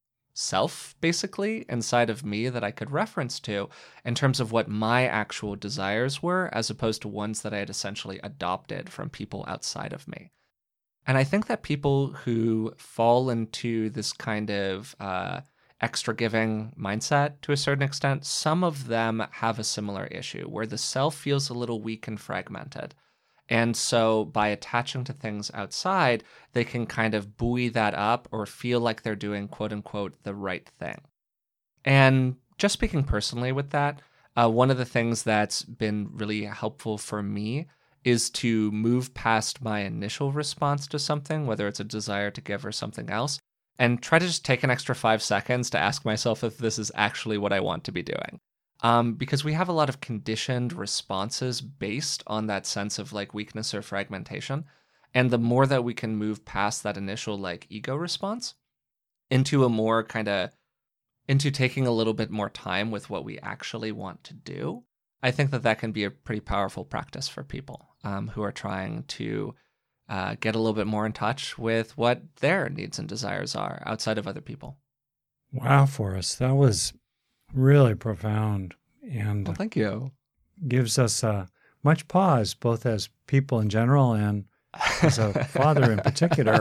self, basically, inside of me that I could reference to in terms of what my actual desires were, as opposed to ones that I had essentially adopted from people outside of me. And I think that people who fall into this kind of uh, extra giving mindset to a certain extent, some of them have a similar issue where the self feels a little weak and fragmented. And so by attaching to things outside, they can kind of buoy that up or feel like they're doing, quote unquote, the right thing. And just speaking personally with that, uh, one of the things that's been really helpful for me is to move past my initial response to something, whether it's a desire to give or something else, and try to just take an extra five seconds to ask myself if this is actually what I want to be doing. Um, because we have a lot of conditioned responses based on that sense of like weakness or fragmentation. And the more that we can move past that initial like ego response into a more kind of, into taking a little bit more time with what we actually want to do, I think that that can be a pretty powerful practice for people um, who are trying to uh, get a little bit more in touch with what their needs and desires are outside of other people.
Wow, Forrest, that was really profound and
well, thank you.
Gives us uh, much pause, both as people in general and as a father in particular.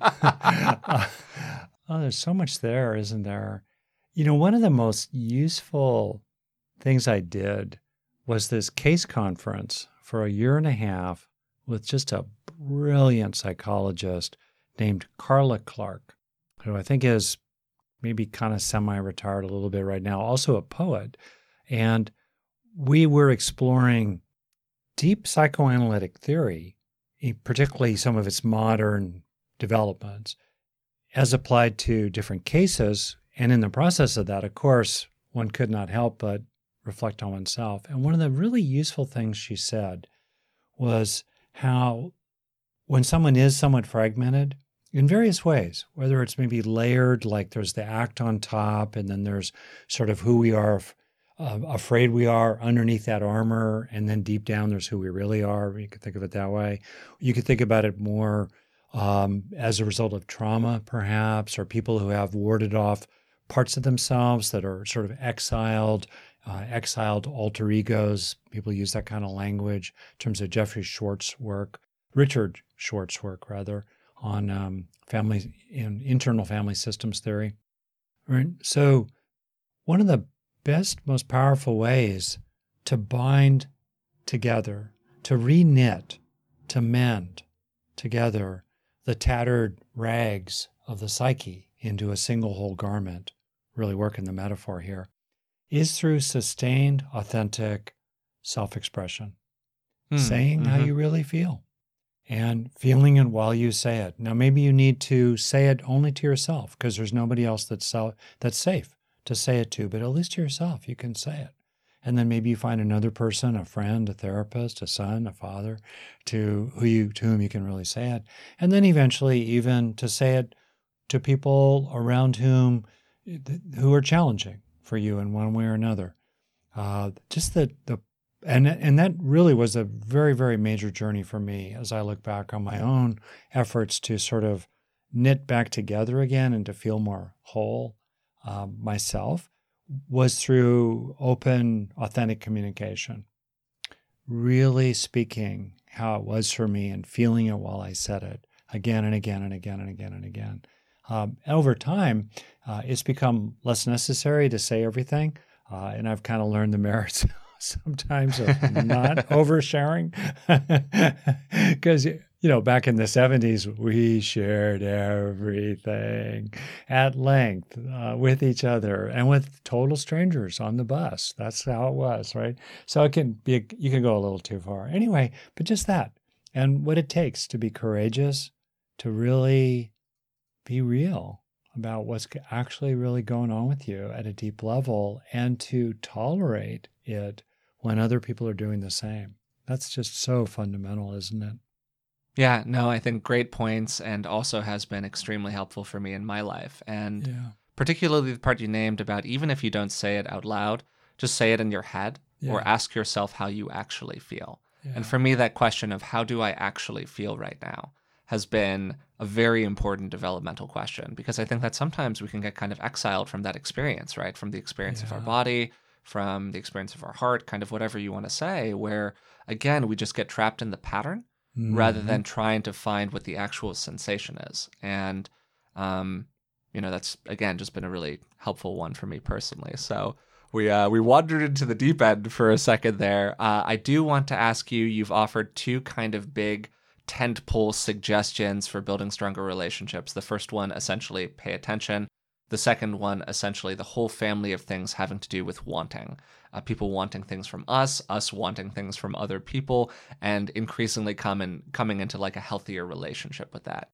uh, oh, there's so much there, isn't there? You know, one of the most useful things I did was this case conference for a year and a half with just a brilliant psychologist named Carla Clark, who I think is maybe kind of semi-retired a little bit right now, also a poet. And we were exploring deep psychoanalytic theory, particularly some of its modern developments, as applied to different cases. And in the process of that, of course, one could not help but reflect on oneself. And one of the really useful things she said was how when someone is somewhat fragmented, in various ways, whether it's maybe layered, like there's the act on top, and then there's sort of who we are, uh, afraid we are underneath that armor, and then deep down there's who we really are. You could think of it that way. You could think about it more um, as a result of trauma, perhaps, or people who have warded off parts of themselves that are sort of exiled, uh, exiled alter egos. People use that kind of language in terms of Jeffrey Schwartz's work, Richard Schwartz's work, rather, on um, family in internal family systems theory. Right? So one of the best, most powerful ways to bind together, to re-knit, to mend together the tattered rags of the psyche into a single whole garment, really working the metaphor here, is through sustained, authentic self-expression, mm, saying mm-hmm. how you really feel. And feeling it while you say it. Now, maybe you need to say it only to yourself because there's nobody else that's that's safe to say it to, but at least to yourself, you can say it. And then maybe you find another person, a friend, a therapist, a son, a father, to who you to whom you can really say it. And then eventually even to say it to people around whom who are challenging for you in one way or another. Uh, just the, the and and that really was a very, very major journey for me as I look back on my own efforts to sort of knit back together again and to feel more whole uh, myself, was through open, authentic communication. Really speaking how it was for me and feeling it while I said it again and again and again and again and again. Um, over time, uh, it's become less necessary to say everything, uh, and I've kind of learned the merits sometimes of not oversharing. Because, you know, back in the seventies, we shared everything at length uh, with each other and with total strangers on the bus. That's how it was, right? So it can be, you can go a little too far. Anyway, but just that. And what it takes to be courageous, to really be real about what's actually really going on with you at a deep level, and to tolerate it when other people are doing the same. That's just so fundamental, isn't it?
Yeah, no, I think great points, and also has been extremely helpful for me in my life. And
Yeah.
particularly the part you named about even if you don't say it out loud, just say it in your head
Yeah.
or ask yourself how you actually feel.
Yeah.
And for me, that question of how do I actually feel right now has been a very important developmental question, because I think that sometimes we can get kind of exiled from that experience, right? From the experience of our
Yeah.
body, from the experience of our heart, kind of whatever you want to say, where again, we just get trapped in the pattern rather
Mhm.
than trying to find what the actual sensation is. And, um, you know, that's, again, just been a really helpful one for me personally. So we uh, we wandered into the deep end for a second there. Uh, I do want to ask you, you've offered two kind of big tentpole suggestions for building stronger relationships. The first one, essentially, pay attention. The second one, essentially, the whole family of things having to do with wanting. Uh, people wanting things from us, us wanting things from other people, and increasingly coming coming into like a healthier relationship with that.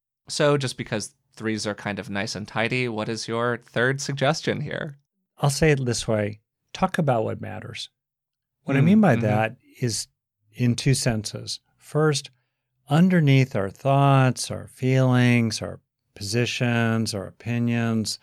So just because threes are kind of nice and tidy, what is your third suggestion here?
I'll say it this way. Talk about what matters. What I
Mm,
mean by
mhm.
that is in two senses. First, underneath our thoughts, our feelings, our positions, our opinions,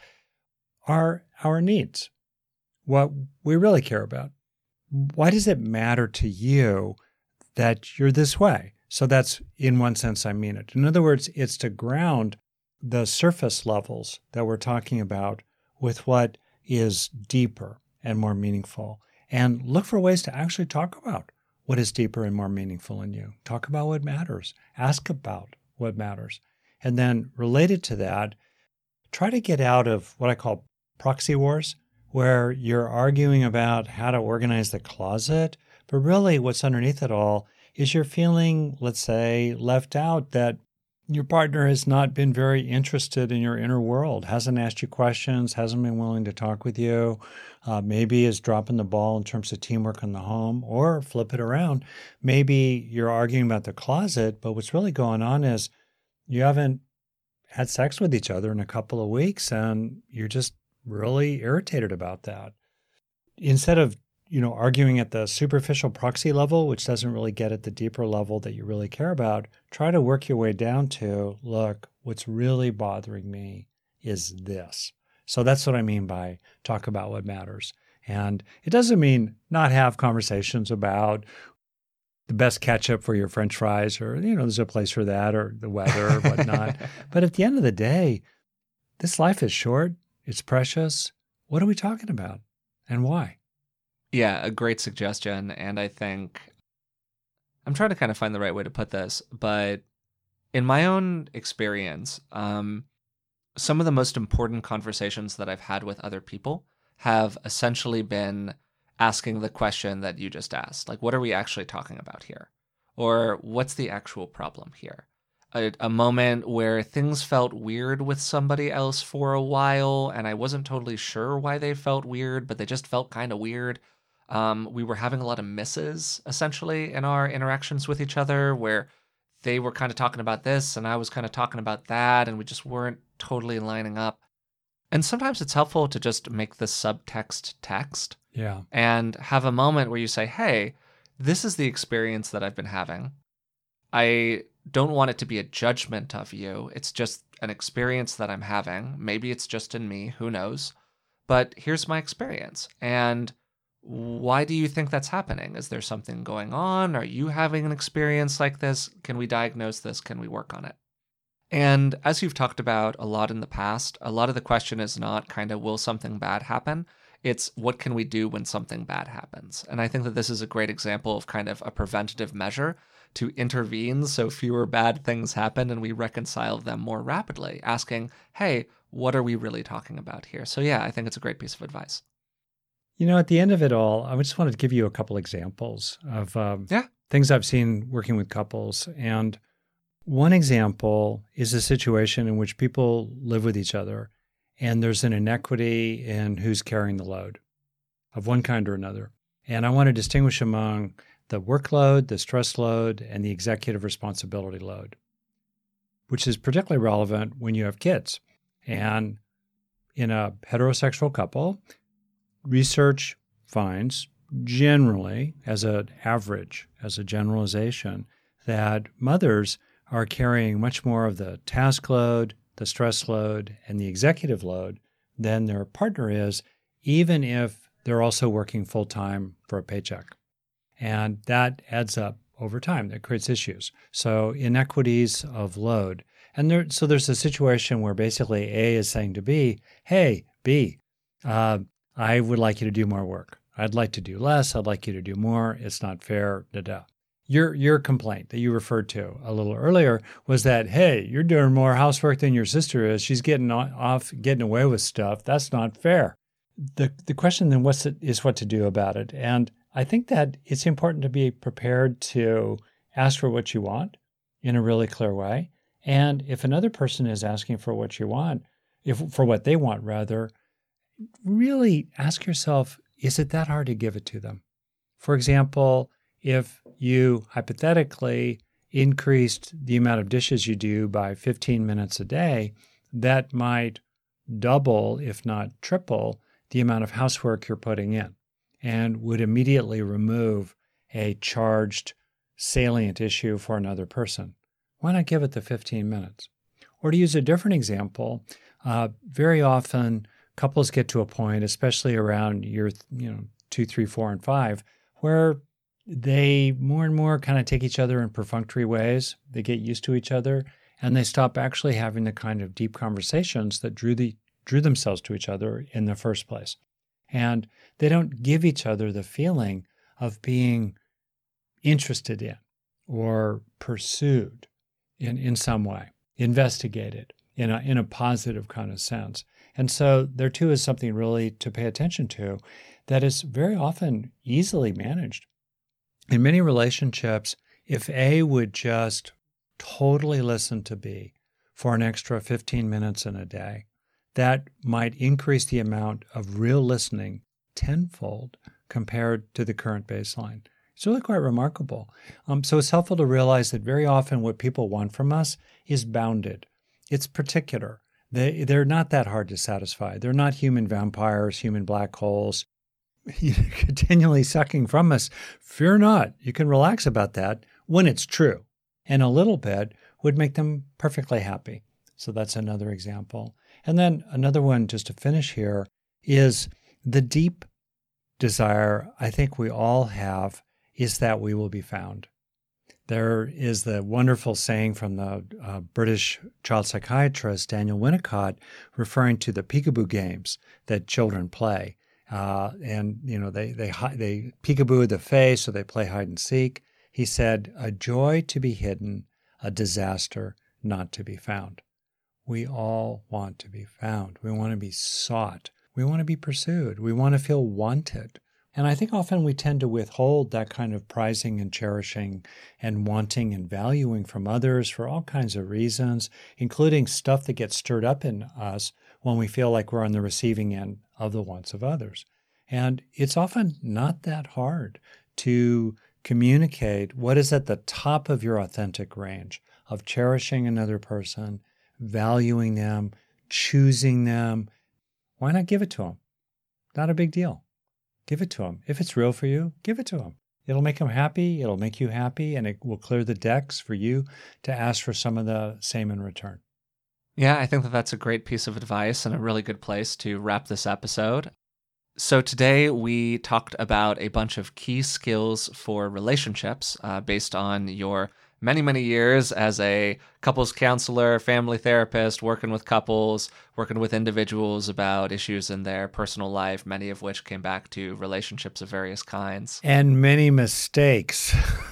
are our needs, what we really care about. Why does it matter to you that you're this way? So that's, in one sense, I mean it. In other words, it's to ground the surface levels that we're talking about with what is deeper and more meaningful, and look for ways to actually talk about what is deeper and more meaningful in you. Talk about what matters. Ask about what matters. And then related to that, try to get out of what I call proxy wars, where you're arguing about how to organize the closet, but really what's underneath it all is you're feeling, let's say, left out, that your partner has not been very interested in your inner world, hasn't asked you questions, hasn't been willing to talk with you, uh, maybe is dropping the ball in terms of teamwork in the home, or flip it around. Maybe you're arguing about the closet, but what's really going on is you haven't had sex with each other in a couple of weeks and you're just really irritated about that. Instead of, you know, arguing at the superficial proxy level, which doesn't really get at the deeper level that you really care about, try to work your way down to, look, what's really bothering me is this. So that's what I mean by talk about what matters. And it doesn't mean not have conversations about the best ketchup for your French fries, or, you know, there's a place for that, or the weather or whatnot. But at the end of the day, this life is short. It's precious. What are we talking about and why?
Yeah, a great suggestion. And I think I'm trying to kind of find the right way to put this, but in my own experience, um, some of the most important conversations that I've had with other people have essentially been asking the question that you just asked. Like, what are we actually talking about here? Or what's the actual problem here? A, a moment where things felt weird with somebody else for a while, and I wasn't totally sure why they felt weird, but they just felt kind of weird. Um, we were having a lot of misses, essentially, in our interactions with each other, where they were kind of talking about this, and I was kind of talking about that, and we just weren't totally lining up. And sometimes it's helpful to just make the subtext text
Yeah.
and have a moment where you say, hey, this is the experience that I've been having. I don't want it to be a judgment of you. It's just an experience that I'm having. Maybe it's just in me, who knows? But here's my experience. And why do you think that's happening? Is there something going on? Are you having an experience like this? Can we diagnose this? Can we work on it? And as you've talked about a lot in the past, a lot of the question is not kind of, will something bad happen? It's what can we do when something bad happens? And I think that this is a great example of kind of a preventative measure to intervene so fewer bad things happen and we reconcile them more rapidly, asking, hey, what are we really talking about here? So yeah, I think it's a great piece of advice.
You know, at the end of it all, I just wanted to give you a couple examples of um,
yeah.
things I've seen working with couples. And one example is a situation in which people live with each other and there's an inequity in who's carrying the load of one kind or another. And I want to distinguish among the workload, the stress load, and the executive responsibility load, which is particularly relevant when you have kids. And in a heterosexual couple, research finds generally, as an average, as a generalization, that mothers are carrying much more of the task load, the stress load, and the executive load than their partner is, even if they're also working full-time for a paycheck. And that adds up over time. That creates issues. So inequities of load. And there, so there's a situation where basically A is saying to B, hey, B, uh, I would like you to do more work. I'd like to do less. I'd like you to do more. It's not fair, da-da. Your your complaint that you referred to a little earlier was that, hey, you're doing more housework than your sister is. She's getting off, getting away with stuff. That's not fair. The the question then what's it, is what to do about it. And I think that it's important to be prepared to ask for what you want in a really clear way. And if another person is asking for what you want, if for what they want rather, really ask yourself, is it that hard to give it to them? For example, if you hypothetically increased the amount of dishes you do by fifteen minutes a day, that might double, if not triple, the amount of housework you're putting in and would immediately remove a charged, salient issue for another person. Why not give it the fifteen minutes? Or to use a different example, uh, very often couples get to a point, especially around year you know, two, three, four, and five, where they more and more kind of take each other in perfunctory ways. They get used to each other, and they stop actually having the kind of deep conversations that drew the drew themselves to each other in the first place. And they don't give each other the feeling of being interested in or pursued in, in some way, investigated in a, in a positive kind of sense. And so there too is something really to pay attention to that is very often easily managed. In many relationships, if A would just totally listen to B for an extra fifteen minutes in a day, that might increase the amount of real listening tenfold compared to the current baseline. It's really quite remarkable. Um, so it's helpful to realize that very often what people want from us is bounded. It's particular. They, they're not that hard to satisfy. They're not human vampires, human black holes, continually sucking from us. Fear not. You can relax about that when it's true. And a little bit would make them perfectly happy. So that's another example. And then another one, just to finish here, is the deep desire I think we all have is that we will be found. There is the wonderful saying from the uh, British child psychiatrist Daniel Winnicott referring to the peekaboo games that children play. Uh, and, you know, they, they, they peekaboo the face, so they play hide and seek. He said, a joy to be hidden, a disaster not to be found. We all want to be found. We want to be sought. We want to be pursued. We want to feel wanted. And I think often we tend to withhold that kind of prizing and cherishing and wanting and valuing from others for all kinds of reasons, including stuff that gets stirred up in us when we feel like we're on the receiving end of the wants of others. And it's often not that hard to communicate what is at the top of your authentic range of cherishing another person, valuing them, choosing them. Why not give it to them? Not a big deal. Give it to them. If it's real for you, give it to them. It'll make them happy. It'll make you happy, and it will clear the decks for you to ask for some of the same in return.
Yeah, I think that that's a great piece of advice and a really good place to wrap this episode. So today we talked about a bunch of key skills for relationships uh, based on your many, many years as a couples counselor, family therapist, working with couples, working with individuals about issues in their personal life, many of which came back to relationships of various kinds.
And many mistakes.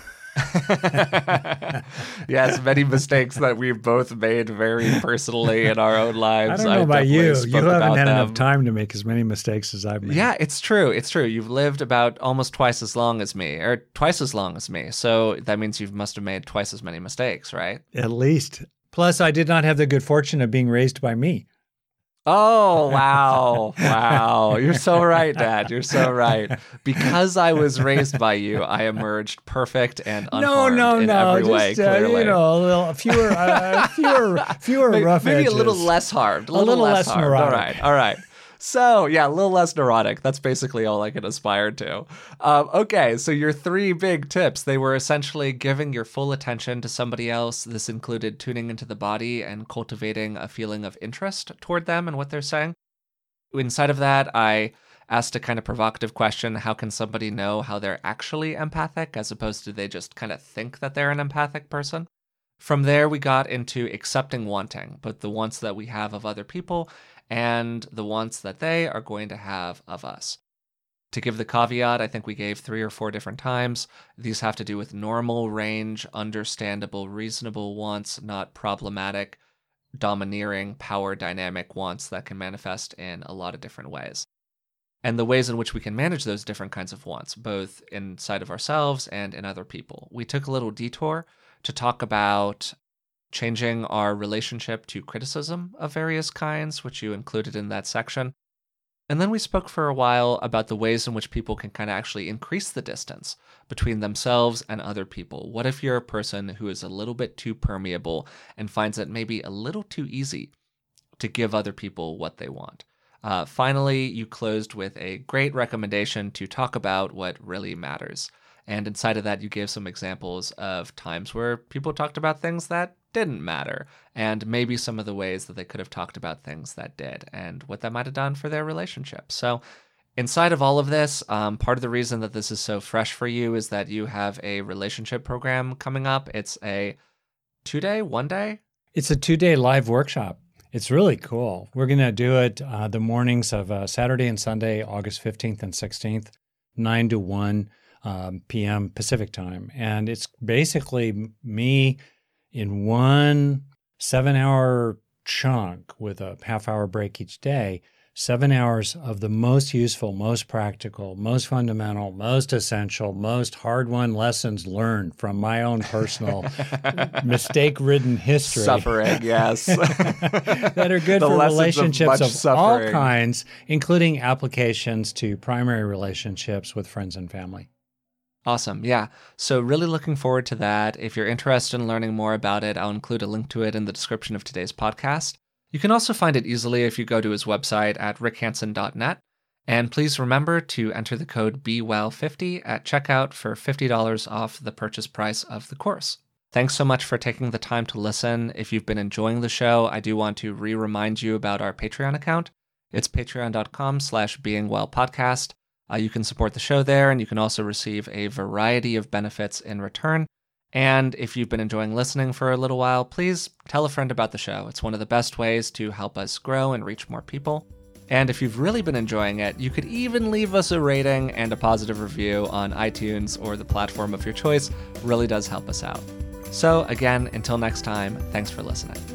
Yes, many mistakes that we've both made very personally in our own lives.
I don't know
I
about you.
spoke
You haven't
about
had
them.
enough time to make as many mistakes as I've made.
Yeah, it's true. It's true. You've lived about almost twice as long as me, or twice as long as me. So that means you must have made twice as many mistakes, right?
At least. Plus, I did not have the good fortune of being raised by me.
Oh, wow. Wow. You're so right, Dad. You're so right. Because I was raised by you, I emerged perfect and unharmed
no, no,
in
no.
every way,
Just, uh,
clearly.
you know, a little fewer, uh, fewer, fewer
maybe,
rough
maybe
edges.
a little less harmed. A
A
little,
little
less,
less
harmed.
neurotic.
All right. All right. So, yeah, a little less neurotic. That's basically all I can aspire to. Um, okay, so your three big tips, they were essentially giving your full attention to somebody else. This included tuning into the body and cultivating a feeling of interest toward them and what they're saying. Inside of that, I asked a kind of provocative question. How can somebody know how they're actually empathic as opposed to they just kind of think that they're an empathic person? From there, we got into accepting wanting, both the wants that we have of other people and the wants that they are going to have of us. To give the caveat, I think we gave three or four different times. These have to do with normal range, understandable, reasonable wants, not problematic, domineering, power dynamic wants that can manifest in a lot of different ways. And the ways in which we can manage those different kinds of wants, both inside of ourselves and in other people. We took a little detour to talk about changing our relationship to criticism of various kinds, which you included in that section. And then we spoke for a while about the ways in which people can kind of actually increase the distance between themselves and other people. What if you're a person who is a little bit too permeable and finds it maybe a little too easy to give other people what they want? Uh, finally, you closed with a great recommendation to talk about what really matters. And inside of that, you gave some examples of times where people talked about things that didn't matter, and maybe some of the ways that they could have talked about things that did, and what that might have done for their relationship. So inside of all of this, um, part of the reason that this is so fresh for you is that you have a relationship program coming up. It's a two-day, one-day?
It's a two-day live workshop. It's really cool. We're going to do it uh, the mornings of uh, Saturday and Sunday, August fifteenth and sixteenth, nine to one um, p.m. Pacific time. And it's basically me in one seven-hour chunk with a half-hour break each day, seven hours of the most useful, most practical, most fundamental, most essential, most hard-won lessons learned from my own personal mistake-ridden history.
Suffering, yes.
that are good
The
for
lessons of
relationships
much
of, all
suffering.
kinds, including applications to primary relationships with friends and family.
Awesome. Yeah. So really looking forward to that. If you're interested in learning more about it, I'll include a link to it in the description of today's podcast. You can also find it easily if you go to his website at rick hansen dot net. And please remember to enter the code B W E L fifty at checkout for fifty dollars off the purchase price of the course. Thanks so much for taking the time to listen. If you've been enjoying the show, I do want to re-remind you about our Patreon account. It's patreon.com slash beingwellpodcast. Uh, you can support the show there, and you can also receive a variety of benefits in return. And if you've been enjoying listening for a little while, please tell a friend about the show. It's one of the best ways to help us grow and reach more people. And if you've really been enjoying it, you could even leave us a rating and a positive review on iTunes or the platform of your choice. It really does help us out. So again, until next time, thanks for listening.